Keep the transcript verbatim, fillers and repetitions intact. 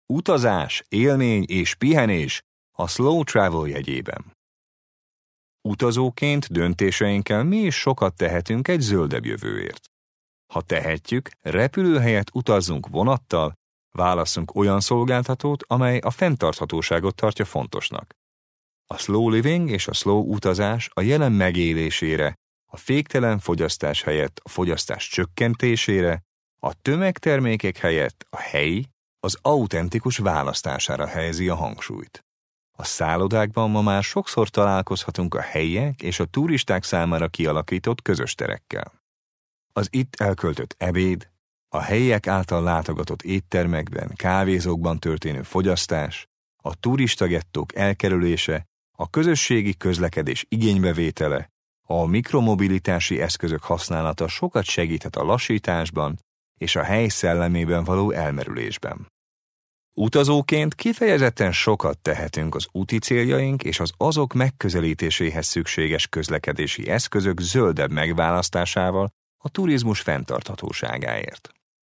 Utazás, élmény és pihenés a slow travel jegyében. Utazóként döntéseinkkel mi is sokat tehetünk egy zöldebb jövőért. Ha tehetjük, repülő helyett utazzunk vonattal, válasszunk olyan szolgáltatót, amely a fenntarthatóságot tartja fontosnak. A slow living és a slow utazás a jelen megélésére, a féktelen fogyasztás helyett a fogyasztás csökkentésére, a tömegtermékek helyett a helyi, az autentikus választására helyezi a hangsúlyt. A szállodákban ma már sokszor találkozhatunk a helyiek és a turisták számára kialakított közös terekkel. Az itt elköltött ebéd, a helyiek által látogatott éttermekben, kávézókban történő fogyasztás, a turistagettók elkerülése, a közösségi közlekedés igénybevétele, a mikromobilitási eszközök használata sokat segíthet a lassításban és a hely szellemében való elmerülésben. Utazóként kifejezetten sokat tehetünk az úti céljaink és az azok megközelítéséhez szükséges közlekedési eszközök zöldebb megválasztásával a turizmus fenntarthatóságáért.